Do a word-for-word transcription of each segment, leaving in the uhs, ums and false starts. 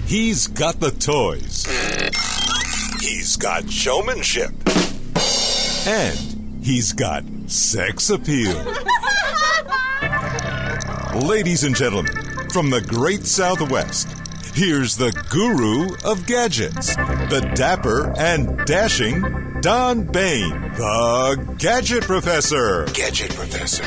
He's got the toys. He's got showmanship. And he's got sex appeal. Ladies and gentlemen, from the great Southwest, here's the guru of gadgets, the dapper and dashing Don Bain, the Gadget Professor. Gadget Professor.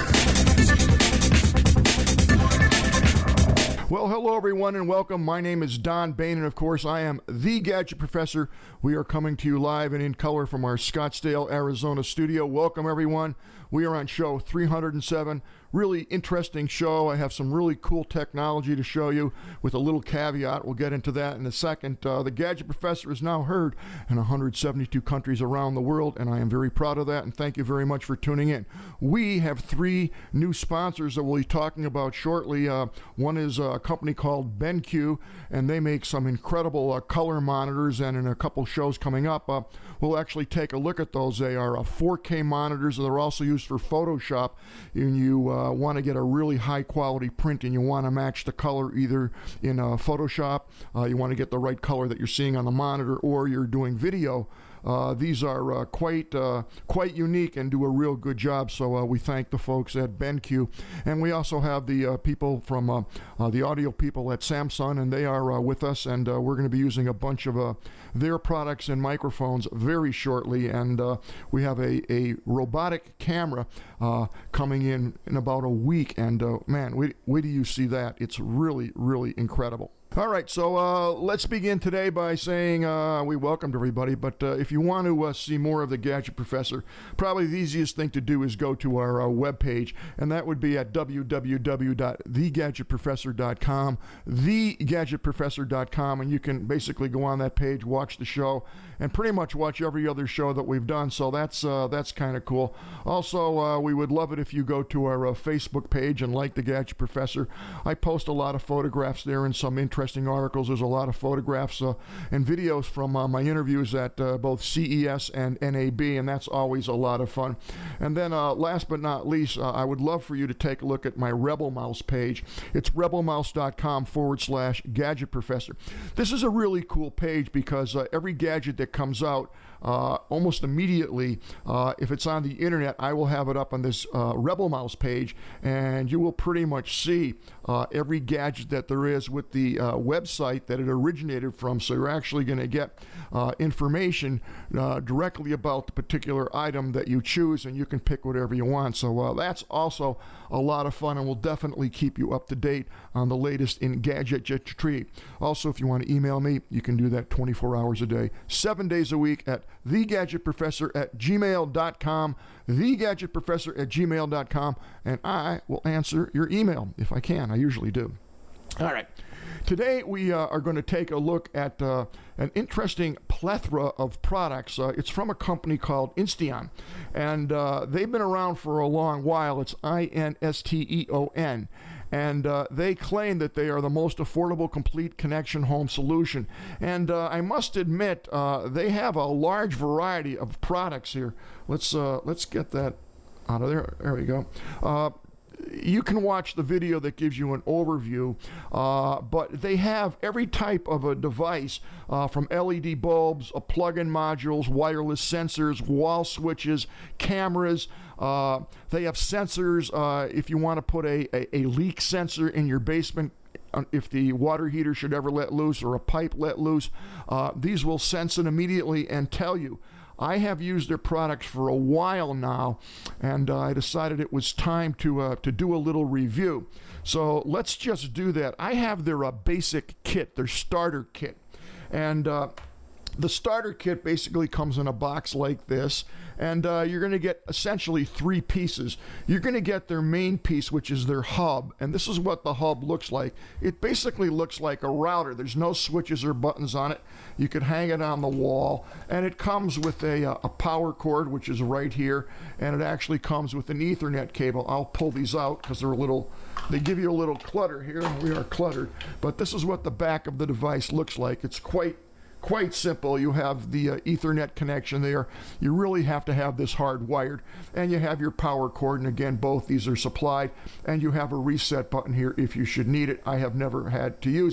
Well, hello, everyone, and welcome. My name is Don Bain, and of course, I am the Gadget Professor. We are coming to you live and in color from our Scottsdale, Arizona studio. Welcome, everyone. We are on show three hundred seven. Really interesting show. I have some really cool technology to show you with a little caveat. We'll get into that in a second. Uh, the Gadget Professor is now heard in one hundred seventy-two countries around the world, and I am very proud of that, and thank you very much for tuning in. We have three new sponsors that we'll be talking about shortly. Uh, one is a company called BenQ, and they make some incredible uh, color monitors, and in a couple shows coming up, uh, we'll actually take a look at those. They are uh, four K monitors, and they're also used for Photoshop, and you uh, want to get a really high quality print and you want to match the color either in uh, Photoshop, uh, you want to get the right color that you're seeing on the monitor, or you're doing video. Uh, these are uh, quite uh, quite unique and do a real good job, so uh, we thank the folks at BenQ. And we also have the uh, people from uh, uh, the audio people at Samsung, and they are uh, with us, and uh, we're going to be using a bunch of uh, their products and microphones very shortly. And uh, we have a, a robotic camera uh, coming in in about a week, and uh, man, wait, wait till you see that. It's really, really incredible. All right, so uh, let's begin today by saying uh, we welcomed everybody, but uh, if you want to uh, see more of the Gadget Professor, probably the easiest thing to do is go to our uh, webpage, and that would be at w w w dot the gadget professor dot com, the gadget professor dot com, and you can basically go on that page, watch the show, and pretty much watch every other show that we've done, so that's uh, that's kind of cool. Also, uh, we would love it if you go to our uh, Facebook page and like the Gadget Professor. I post a lot of photographs there and some interesting Interesting articles. There's a lot of photographs uh, and videos from uh, my interviews at uh, both C E S and N A B, and that's always a lot of fun. And then uh, last but not least, uh, I would love for you to take a look at my Rebel Mouse page. It's rebelmouse.com forward slash Gadget Professor. This is a really cool page because uh, every gadget that comes out, Uh, almost immediately, uh, if it's on the internet, I will have it up on this uh, Rebel Mouse page, and you will pretty much see uh, every gadget that there is with the uh, website that it originated from. So you're actually going to get uh, information uh, directly about the particular item that you choose, and you can pick whatever you want. So uh, that's also a lot of fun, and will definitely keep you up to date on the latest in gadgetry. Also, if you want to email me, you can do that twenty-four hours a day, seven days a week at the gadget professor at gmail dot com, the gadget professor at gmail dot com, and I will answer your email if I can. I usually do. All right. Today we uh, are going to take a look at uh, an interesting plethora of products. Uh, it's from a company called Insteon, and uh, they've been around for a long while. It's I N S T E O N. And uh, they claim that they are the most affordable complete connection home solution. And uh, I must admit, uh, they have a large variety of products here. Let's uh, let's get that out of there. There we go. Uh, you can watch the video that gives you an overview, uh, but they have every type of a device, uh, from L E D bulbs, uh, plug-in modules, wireless sensors, wall switches, cameras. Uh, they have sensors uh, if you want to put a, a, a leak sensor in your basement. If the water heater should ever let loose or a pipe let loose, uh, these will sense it immediately and tell you. I have used their products for a while now, and uh, I decided it was time to uh, to do a little review. So let's just do that. I have their uh, basic kit, their starter kit, and uh, the starter kit basically comes in a box like this, and uh, you're going to get essentially three pieces. You're going to get their main piece, which is their hub, and this is what the hub looks like. It basically looks like a router. There's no switches or buttons on it. You could hang it on the wall, and it comes with a, a power cord, which is right here, and it actually comes with an Ethernet cable. I'll pull these out because they're a little, they give you a little clutter here, and we are cluttered, but this is what the back of the device looks like. It's quite Quite simple. You have the uh, Ethernet connection there. You really have to have this hardwired, and you have your power cord, and again, both these are supplied, and you have a reset button here if you should need it. I have never had to use it.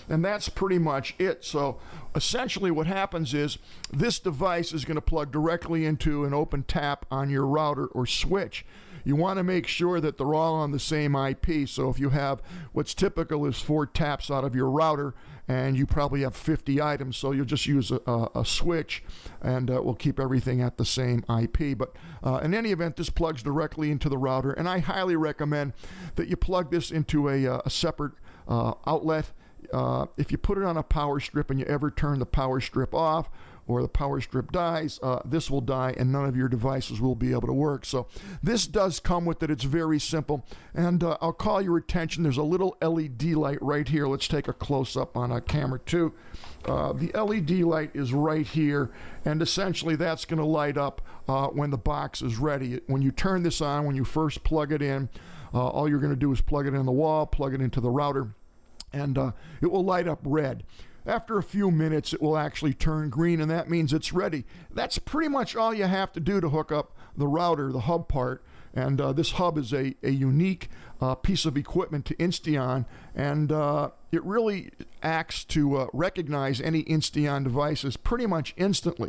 and that's pretty much it. So essentially what happens is this device is going to plug directly into an open tap on your router or switch. You want to make sure that they're all on the same I P. So if you have what's typical is four taps out of your router, and you probably have fifty items, so you'll just use a, a, a switch, and uh, we'll keep everything at the same I P. But uh, in any event, this plugs directly into the router, and I highly recommend that you plug this into a, a separate uh, outlet. Uh, if you put it on a power strip and you ever turn the power strip off, or the power strip dies, uh, this will die and none of your devices will be able to work. So this does come with it. It's very simple. And uh, I'll call your attention. There's a little L E D light right here. Let's take a close-up on a camera two. Uh, the L E D light is right here, and essentially that's going to light up uh, when the box is ready. When you turn this on, when you first plug it in, uh, all you're going to do is plug it in the wall, plug it into the router, and uh, it will light up red. After a few minutes, it will actually turn green, and that means it's ready. That's pretty much all you have to do to hook up the router, the hub part. And uh, this hub is a, a unique uh, piece of equipment to Insteon, and uh, it really acts to uh, recognize any Insteon devices pretty much instantly.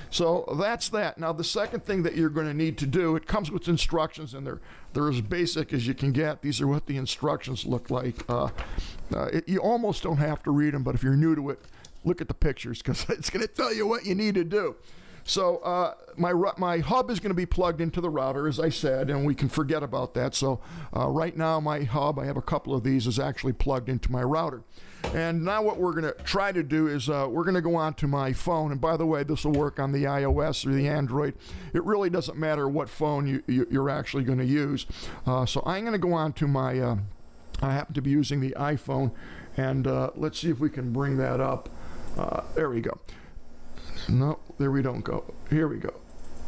So that's that. Now, the second thing that you're going to need to do, it comes with instructions, and they're, they're as basic as you can get. These are what the instructions look like. Uh, uh, it, you almost don't have to read them, but if you're new to it, look at the pictures, because it's going to tell you what you need to do. So uh, my my hub is going to be plugged into the router, as I said, and we can forget about that. So uh, right now my hub, I have a couple of these, is actually plugged into my router. And now what we're going to try to do is uh, we're going to go on to my phone. And by the way, this will work on the iOS or the Android. It really doesn't matter what phone you, you, you're actually going to use. Uh, so I'm going to go on to my, uh, I happen to be using the iPhone. And uh, let's see if we can bring that up. Uh, there we go. No, there we don't go. Here we go.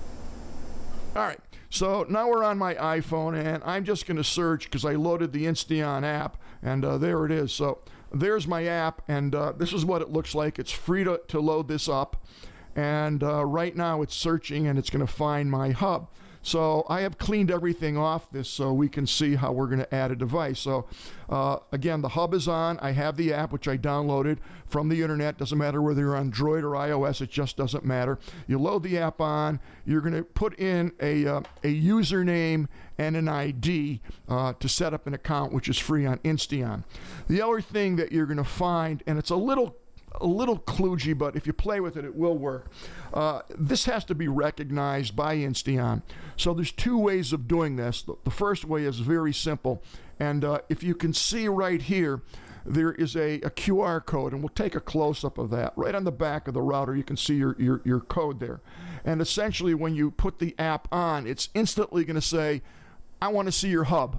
All right, so now we're on my iPhone, and I'm just going to search because I loaded the Insteon app, and uh, there it is. So there's my app, and uh, this is what it looks like. It's free to, to load this up, and uh, right now it's searching, and it's going to find my hub. So I have cleaned everything off this so we can see how we're going to add a device. So uh, again, the hub is on. I have the app, which I downloaded from the internet. Doesn't matter whether you're on Android or iOS. It just doesn't matter. You load the app on. You're going to put in a, uh, a username and an I D uh, to set up an account, which is free on Insteon. The other thing that you're going to find, and it's a little a little kludgy, but if you play with it, it will work. Uh, this has to be recognized by Insteon. So there's two ways of doing this. The, the first way is very simple. And uh, if you can see right here, there is a, a Q R code, and we'll take a close-up of that. Right on the back of the router, you can see your, your, your code there. And essentially, when you put the app on, it's instantly going to say, I want to see your hub.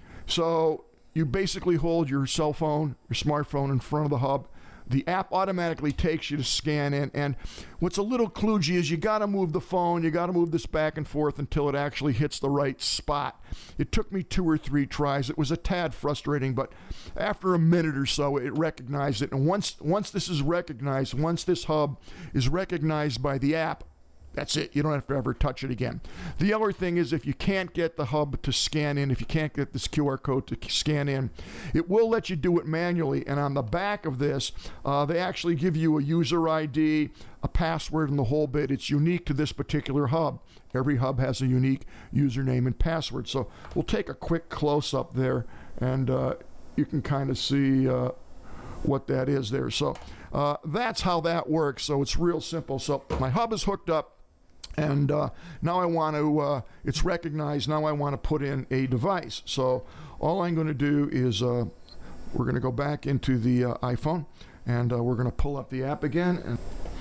So you basically hold your cell phone, your smartphone in front of the hub. The app automatically takes you to scan in, and what's a little kludgy is you got to move the phone, you got to move this back and forth until it actually hits the right spot. It took me two or three tries. It was a tad frustrating, but after a minute or so, it recognized it. And once once this is recognized, once this hub is recognized by the app, that's it. You don't have to ever touch it again. The other thing is, if you can't get the hub to scan in, if you can't get this Q R code to scan in, it will let you do it manually. And on the back of this, uh, they actually give you a user I D, a password, and the whole bit. It's unique to this particular hub. Every hub has a unique username and password. So we'll take a quick close-up there, and uh, you can kind of see uh, what that is there. So uh, that's how that works. So it's real simple. So my hub is hooked up. And uh, now I want to, uh, it's recognized, now I want to put in a device. So all I'm going to do is uh, we're going to go back into the uh, iPhone, and uh, we're going to pull up the app again. And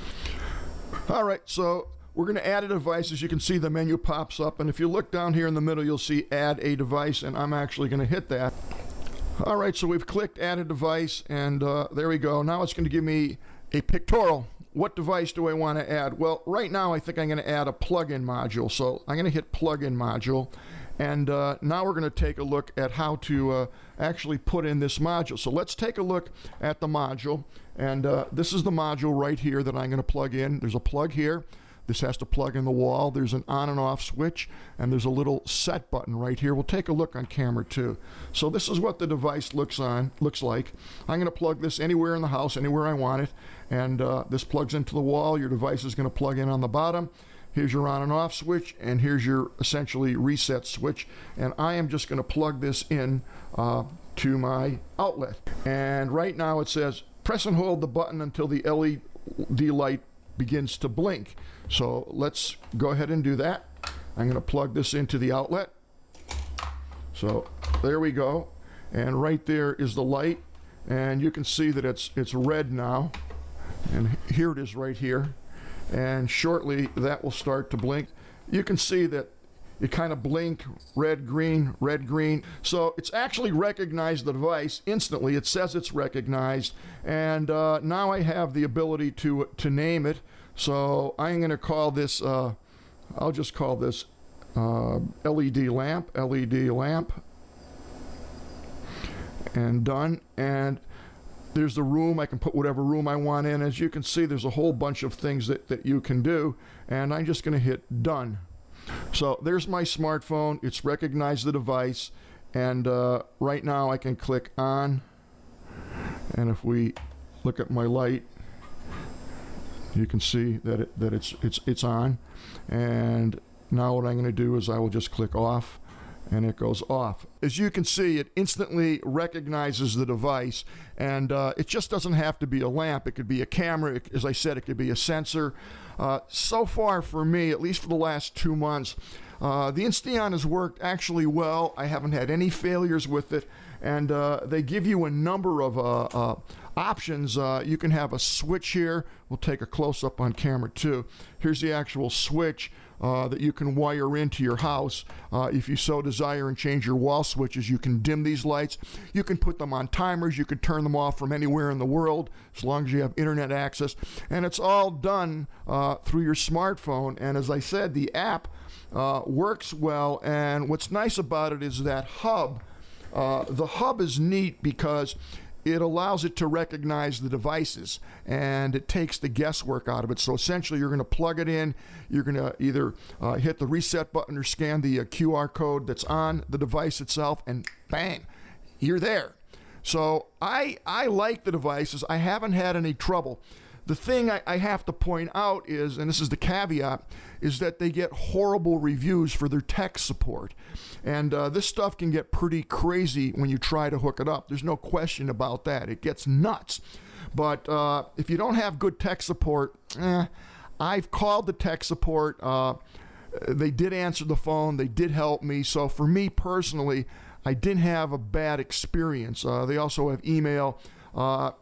all right, so we're going to add a device. As you can see, the menu pops up, and if you look down here in the middle, you'll see add a device, and I'm actually going to hit that. All right, so we've clicked add a device, and uh, there we go. Now it's going to give me a pictorial. What device do I want to add? Well, right now I think I'm going to add a plug-in module. So I'm going to hit plug-in module, and uh, now we're going to take a look at how to uh, actually put in this module. So let's take a look at the module, and uh, this is the module right here that I'm going to plug in. There's a plug here. This has to plug in the wall. There's an on and off switch, and there's a little set button right here. We'll take a look on camera too. So this is what the device looks on looks like. I'm going to plug this anywhere in the house, anywhere I want it, and uh, this plugs into the wall. Your device is going to plug in on the bottom. Here's your on and off switch, and here's your essentially reset switch. And I am just going to plug this in uh, to my outlet. And right now it says press and hold the button until the L E D light begins to blink. So let's go ahead and do that. I'm going to plug this into the outlet. So there we go. And right there is the light. And you can see that it's it's red now. And here it is right here. And shortly that will start to blink. You can see that it kind of blink, red, green, red, green. So it's actually recognized the device instantly. It says it's recognized. And uh, now I have the ability to, to name it. So I'm going to call this, uh, I'll just call this uh, L E D lamp, L E D lamp. And done. And there's the room. I can put whatever room I want in. As you can see, there's a whole bunch of things that, that you can do. And I'm just going to hit done. So there's my smartphone. It's recognized the device. And uh, right now I can click on. And if we look at my light, you can see that it, that it's it's it's on. And now what I'm going to do is I will just click off. And it goes off. As you can see, it instantly recognizes the device, and uh, it just doesn't have to be a lamp. It could be a camera. It, as I said, it could be a sensor. Uh, so far for me, at least for the last two months, uh, the Insteon has worked actually well. I haven't had any failures with it, and uh, they give you a number of uh, uh, options. Uh, you can have a switch here. We'll take a close-up on camera too. Here's the actual switch. Uh, that you can wire into your house. Uh, if you so desire and change your wall switches, you can dim these lights. You can put them on timers. You can turn them off from anywhere in the world as long as you have internet access. And it's all done uh, through your smartphone. And as I said, the app uh, works well. And what's nice about it is that hub. Uh, the hub is neat because it allows it to recognize the devices, and it takes the guesswork out of it. So essentially you're going to plug it in, you're going to either uh, hit the reset button or scan the uh, Q R code that's on the device itself, and bang, you're there. So I, I like the devices. I haven't had any trouble. The thing I, I have to point out is, and this is the caveat, is that they get horrible reviews for their tech support. And uh, this stuff can get pretty crazy when you try to hook it up. There's no question about that. It gets nuts. But uh, if you don't have good tech support, eh, I've called the tech support. Uh, they did answer the phone. They did help me. So for me personally, I didn't have a bad experience. Uh, they also have email. Uh,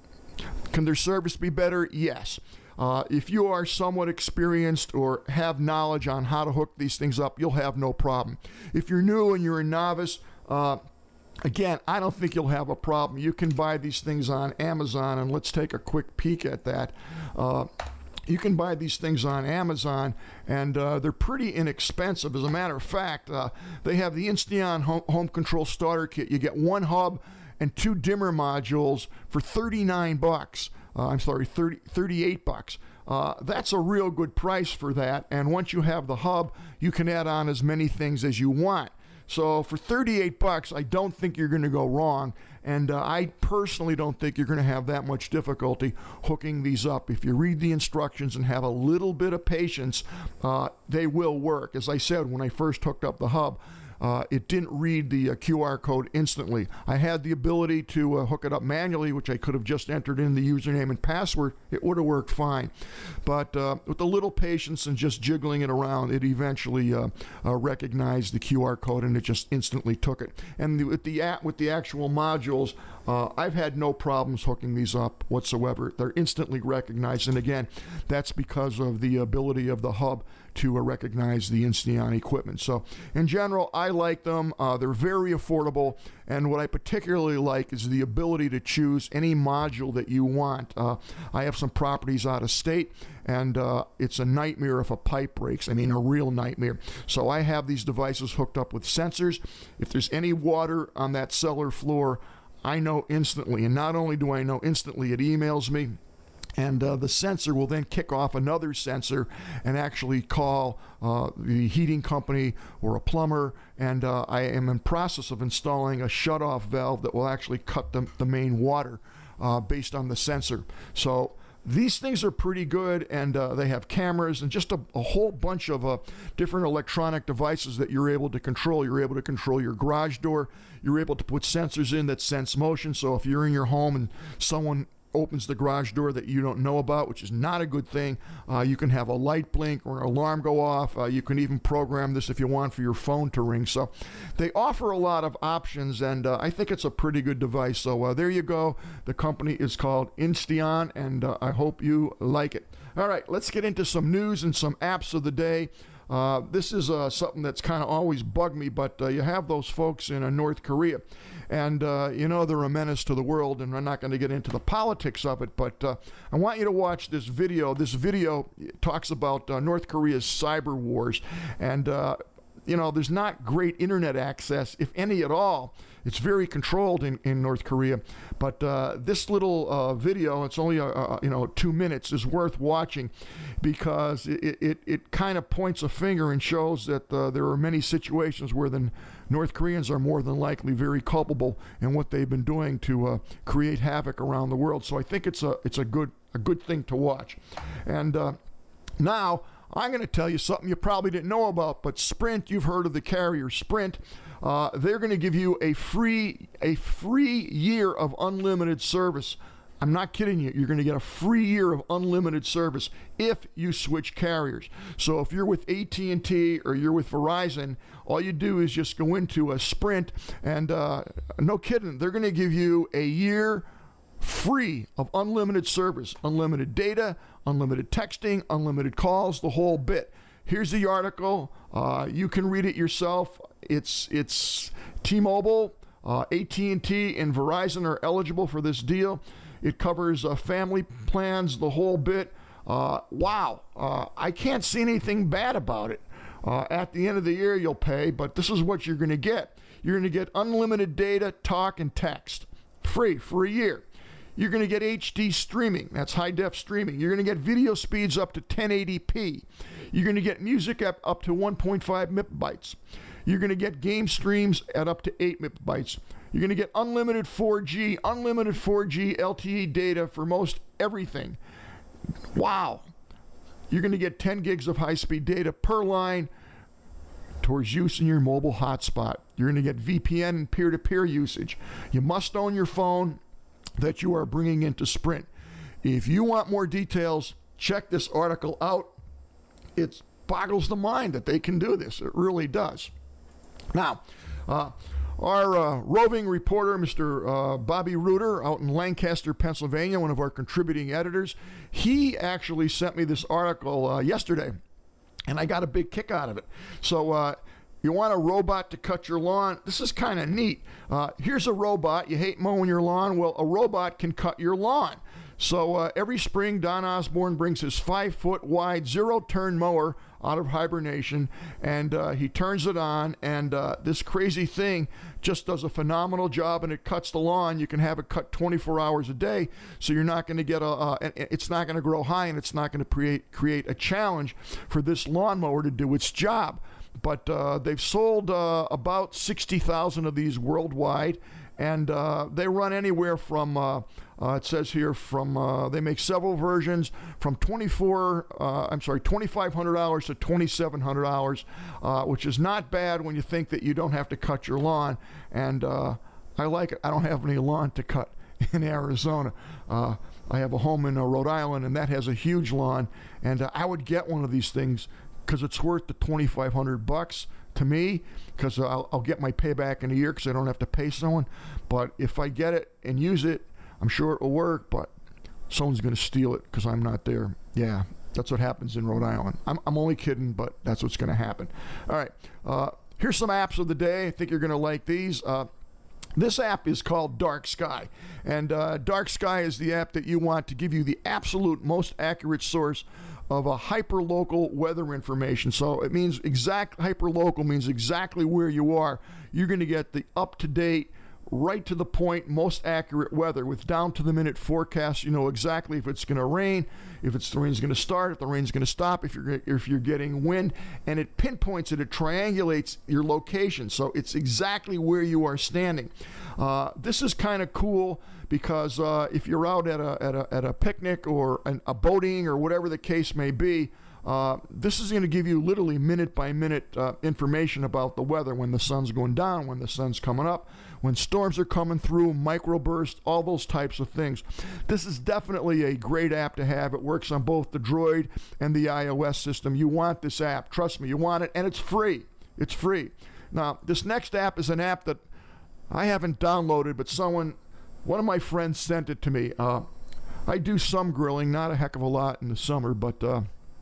Can their service be better? Yes. Uh, if you are somewhat experienced or have knowledge on how to hook these things up, you'll have no problem. If you're new and you're a novice, uh, again, I don't think you'll have a problem. You can buy these things on Amazon, and let's take a quick peek at that. Uh, You can buy these things on Amazon, and uh, they're pretty inexpensive. As a matter of fact, uh, they have the Insteon home, home Control Starter Kit. You get one hub and two dimmer modules for thirty-nine bucks. Uh, I'm sorry, thirty, thirty-eight bucks. Uh, that's a real good price for that. And once you have the hub, you can add on as many things as you want. So for thirty-eight bucks, I don't think you're going to go wrong. And uh, I personally don't think you're going to have that much difficulty hooking these up. If you read the instructions and have a little bit of patience, uh, they will work. As I said, when I first hooked up the hub, Uh, it didn't read the uh, Q R code instantly. I had the ability to uh, hook it up manually, which I could have just entered in the username and password. It would have worked fine. But uh, with a little patience and just jiggling it around, it eventually uh, uh, recognized the Q R code, and it just instantly took it. And the, with, the app, with the actual modules, uh, I've had no problems hooking these up whatsoever. They're instantly recognized. And again, that's because of the ability of the hub to uh, recognize the Insteon equipment. So in general, I like them. Uh, they're very affordable, and what I particularly like is the ability to choose any module that you want. Uh, I have some properties out of state, and uh, it's a nightmare if a pipe breaks. I mean, a real nightmare. So I have these devices hooked up with sensors. If there's any water on that cellar floor, I know instantly, and not only do I know instantly, it emails me. And uh, the sensor will then kick off another sensor and actually call uh, the heating company or a plumber. And uh, I am in process of installing a shutoff valve that will actually cut the, the main water uh, based on the sensor. So these things are pretty good, and uh, they have cameras and just a, a whole bunch of uh, different electronic devices that you're able to control. You're able to control your garage door. You're able to put sensors in that sense motion. So if you're in your home and someone opens the garage door that you don't know about, which is not a good thing, uh, you can have a light blink or an alarm go off. Uh, you can even program this if you want for your phone to ring. So they offer a lot of options, and uh, I think it's a pretty good device. So uh, there you go. The company is called Insteon, and uh, I hope you like it. All right, let's get into some news and some apps of the day. Uh, this is uh, something that's kind of always bugged me, but uh, you have those folks in uh, North Korea, and uh, you know they're a menace to the world, and I'm not going to get into the politics of it, but uh, I want you to watch this video. This video talks about uh, North Korea's cyber wars, and uh, you know, there's not great internet access, if any at all. It's very controlled in, in North Korea. But uh, this little uh, video, it's only, a, a, you know, two minutes, is worth watching because it, it, it kind of points a finger and shows that uh, there are many situations where the North Koreans are more than likely very culpable in what they've been doing to uh, create havoc around the world. So I think it's a, it's a, good, a good thing to watch. And uh, now, I'm going to tell you something you probably didn't know about, but Sprint, you've heard of the carrier Sprint. Uh, they're going to give you a free a free year of unlimited service. I'm not kidding you. You're going to get a free year of unlimited service if you switch carriers. So if you're with A T and T or you're with Verizon, all you do is just go into a Sprint, and uh, no kidding, they're going to give you a year free of unlimited service, unlimited data, unlimited texting, unlimited calls, the whole bit. Here's the article. Uh, you can read it yourself. It's it's T-Mobile, uh, A T and T, and Verizon are eligible for this deal. It covers uh, family plans, the whole bit. Uh, wow, uh, I can't see anything bad about it. Uh, at the end of the year, you'll pay, but this is what you're going to get. You're going to get unlimited data, talk, and text, free for a year. You're going to get H D streaming. That's high-def streaming. You're going to get video speeds up to ten eighty p. You're going to get music up, up to one point five megabytes. You're going to get game streams at up to eight megabytes. You're going to get unlimited four G, unlimited four G L T E data for most everything. Wow. You're going to get ten gigs of high-speed data per line towards use in your mobile hotspot. You're going to get V P N and peer-to-peer usage. You must own your phone that you are bringing into Sprint. If you want more details, check this article out. It boggles the mind that they can do this. It really does. Now, uh, our uh, roving reporter, Mister Uh, Bobby Reuter, out in Lancaster, Pennsylvania, one of our contributing editors, he actually sent me this article uh, yesterday, and I got a big kick out of it. So, uh, you want a robot to cut your lawn? This is kind of neat. Uh, here's a robot. You hate mowing your lawn? Well, a robot can cut your lawn. So uh, every spring, Don Osborne brings his five-foot wide zero-turn mower out of hibernation, and uh, he turns it on, and uh, this crazy thing just does a phenomenal job, and it cuts the lawn. You can have it cut twenty-four hours a day, so you're not going to get a, uh, it's not going to grow high, and it's not going to create, create a challenge for this lawnmower to do its job. But uh, they've sold uh, about sixty thousand of these worldwide, and uh, they run anywhere from, uh, uh, it says here, from uh, they make several versions from twenty-four, uh, I'm sorry, twenty-five hundred dollars to twenty-seven hundred dollars, uh, which is not bad when you think that you don't have to cut your lawn. And uh, I like it. I don't have any lawn to cut in Arizona. Uh, I have a home in uh, Rhode Island, and that has a huge lawn, and uh, I would get one of these things because it's worth the twenty-five hundred bucks to me, because I'll, I'll get my payback in a year because I don't have to pay someone. But if I get it and use it, I'm sure it will work, but someone's going to steal it because I'm not there. Yeah, that's what happens in Rhode Island. I'm, I'm only kidding, but that's what's going to happen. All right, uh, here's some apps of the day. I think you're going to like these. Uh, This app is called Dark Sky, and uh, Dark Sky is the app that you want to give you the absolute most accurate source of a hyper-local weather information. So it means exact, hyper-local means exactly where you are. You're going to get the up-to-date right to the point, most accurate weather with down to the minute forecasts. You know exactly if it's going to rain, if it's the rain's going to start, if the rain's going to stop, if you're if you're getting wind, and it pinpoints it. It triangulates your location, so it's exactly where you are standing. Uh, this is kind of cool because uh, if you're out at a at a at a picnic or an, a boating or whatever the case may be. Uh, this is going to give you literally minute by minute uh, information about the weather, when the sun's going down, when the sun's coming up, when storms are coming through, microbursts, all those types of things. This is definitely a great app to have. It works on both the Droid and the iOS system. You want this app. Trust me, you want it, and it's free. It's free. Now, this next app is an app that I haven't downloaded, but someone, one of my friends sent it to me. Uh, I do some grilling, not a heck of a lot in the summer, but... Uh,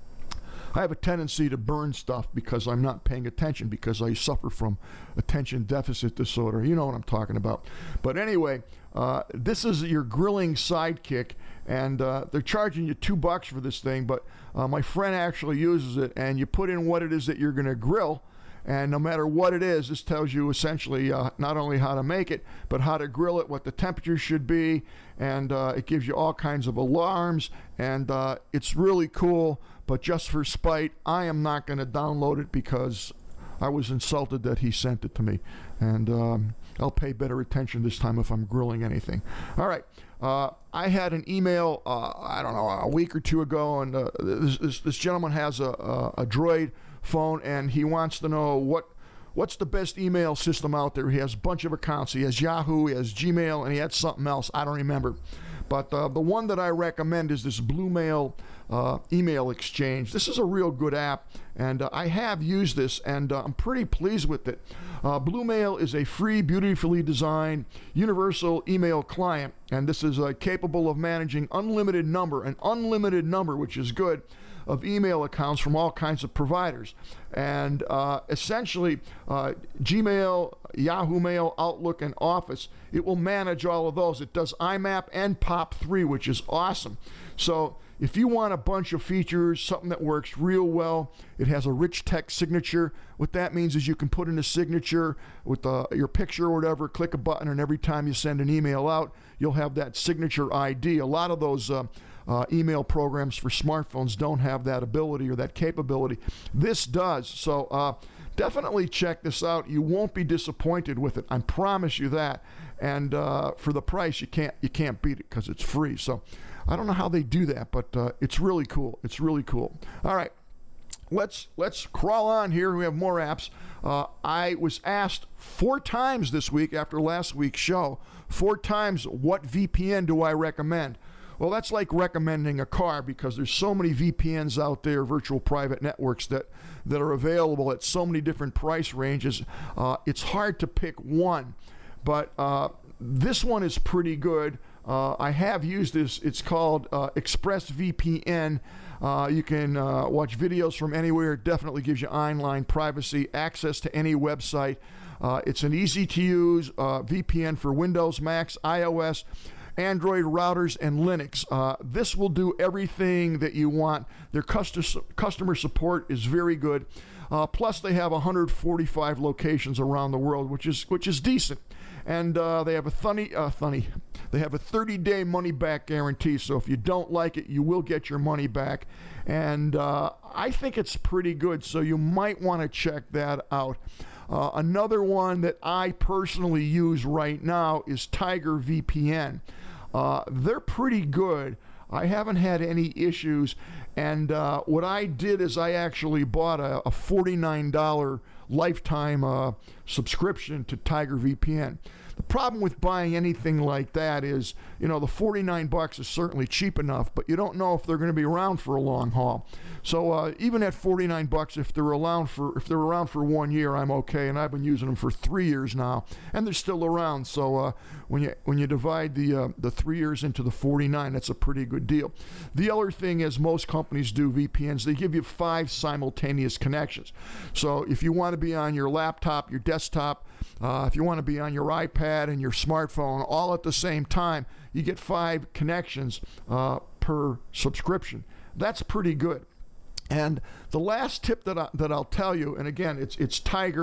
I have a tendency to burn stuff because I'm not paying attention, because I suffer from attention deficit disorder. You know what I'm talking about. But anyway, uh, this is your grilling sidekick, and uh, they're charging you two bucks for this thing, but uh, my friend actually uses it, and you put in what it is that you're going to grill, and no matter what it is, this tells you essentially uh, not only how to make it, but how to grill it, what the temperature should be, and uh, it gives you all kinds of alarms, and uh, it's really cool. But just for spite, I am not going to download it because I was insulted that he sent it to me. And um, I'll pay better attention this time if I'm grilling anything. All right. Uh, I had an email, uh, I don't know, a week or two ago, and uh, this, this, this gentleman has a, a, a Droid phone, and he wants to know what what's the best email system out there. He has a bunch of accounts. He has Yahoo, he has Gmail, and he had something else. I don't remember. But uh, the one that I recommend is this Blue Mail uh, email exchange. This is a real good app, and uh, I have used this, and uh, I'm pretty pleased with it. Uh, Blue Mail is a free, beautifully designed, universal email client, and this is uh, capable of managing unlimited number, an unlimited number, which is good, of email accounts from all kinds of providers. And uh, essentially, uh, Gmail, Yahoo Mail, Outlook, and Office, it will manage all of those. It does I MAP and POP three, which is awesome. So if you want a bunch of features, something that works real well, it has a rich text signature. What that means is you can put in a signature with uh, your picture or whatever, click a button, and every time you send an email out, you'll have that signature I D. A lot of those uh, uh, email programs for smartphones don't have that ability or that capability. This does. So uh, definitely check this out. You won't be disappointed with it. I promise you that. And uh, for the price, you can't you can't beat it because it's free. So I don't know how they do that, but uh, it's really cool. It's really cool. All right, let's let's crawl on here. We have more apps. Uh, I was asked four times this week after last week's show, four times, what V P N do I recommend? Well, that's like recommending a car, because there's so many V P Ns out there, virtual private networks, that, that are available at so many different price ranges. Uh, it's hard to pick one, but uh, this one is pretty good. Uh, I have used this. It's called uh, ExpressVPN. Uh, you can uh, watch videos from anywhere. It definitely gives you online privacy, access to any website. Uh, it's an easy-to-use uh, V P N for Windows, Macs, iOS, Android routers, and Linux. Uh, this will do everything that you want. Their customer customer support is very good. Uh, plus, they have one hundred forty-five locations around the world, which is which is decent. And uh, they have a funny, uh, funny, they have a thirty-day money-back guarantee. So if you don't like it, you will get your money back. And uh, I think it's pretty good. So you might want to check that out. Uh, another one that I personally use right now is Tiger V P N. Uh, they're pretty good. I haven't had any issues. And uh, what I did is I actually bought a, a forty-nine dollar lifetime uh, subscription to Tiger V P N. The problem with buying anything like that is, you know, the forty-nine bucks is certainly cheap enough, but you don't know if they're going to be around for a long haul. So uh, even at forty-nine bucks, if they're around for if they're around for one year, I'm okay. And I've been using them for three years now, and they're still around. So uh, when you when you divide the uh, the three years into the forty-nine, that's a pretty good deal. The other thing is, most companies do V P Ns. They give you five simultaneous connections. So if you want to be on your laptop, your desktop, uh, if you want to be on your iPad and your smartphone all at the same time, you get five connections uh, per subscription. That's pretty good. And the last tip that, I, that I'll tell you, and again, it's it's Tiger,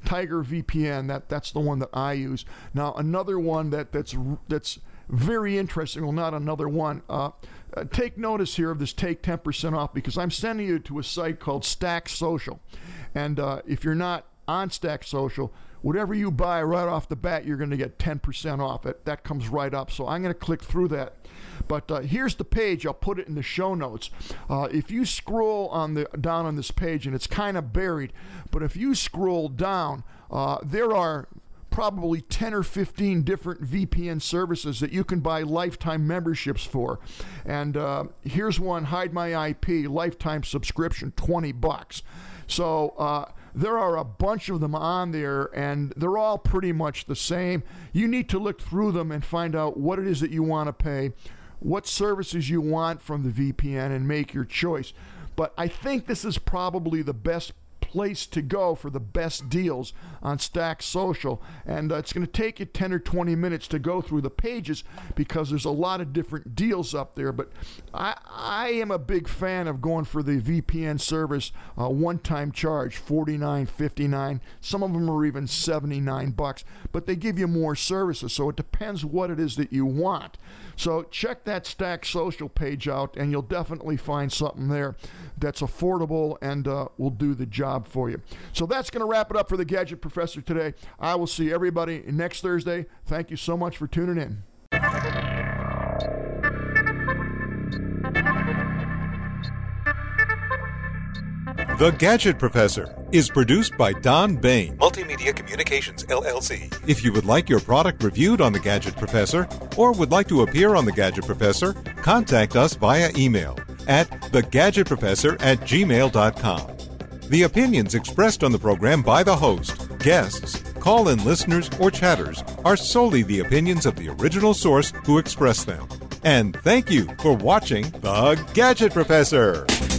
Tiger V P N. That that's the one that I use. Now another one that that's that's very interesting. Well, not another one. Uh, uh, take notice here of this take ten percent off, because I'm sending you to a site called Stack Social, and uh, if you're not on Stack Social, whatever you buy right off the bat, you're going to get ten percent off. It that comes right up. So I'm going to click through that. But uh, here's the page. I'll put it in the show notes. Uh, if you scroll on the down on this page, and it's kind of buried, but if you scroll down, uh, there are probably ten or fifteen different V P N services that you can buy lifetime memberships for. And uh, here's one, Hide My I P, lifetime subscription, twenty bucks. So uh, there are a bunch of them on there, and they're all pretty much the same. You need to look through them and find out what it is that you want to pay, what services you want from the V P N, and make your choice. But I think this is probably the best place to go for the best deals on Stack Social, and uh, it's going to take you ten or twenty minutes to go through the pages because there's a lot of different deals up there. But I, I am a big fan of going for the V P N service, uh, one-time charge, forty-nine fifty-nine. Some of them are even seventy-nine bucks, but they give you more services, so it depends what it is that you want. So check that Stack Social page out, and you'll definitely find something there that's affordable and uh, will do the job for you. So that's going to wrap it up for the Gadget Professor today. I will see everybody next Thursday. Thank you so much for tuning in. The Gadget Professor is produced by Don Bain, Multimedia Communications, L L C. If you would like your product reviewed on The Gadget Professor or would like to appear on The Gadget Professor, contact us via email at the gadget professor at gmail dot com. The opinions expressed on the program by the host, guests, call-in listeners, or chatters are solely the opinions of the original source who expressed them. And thank you for watching The Gadget Professor.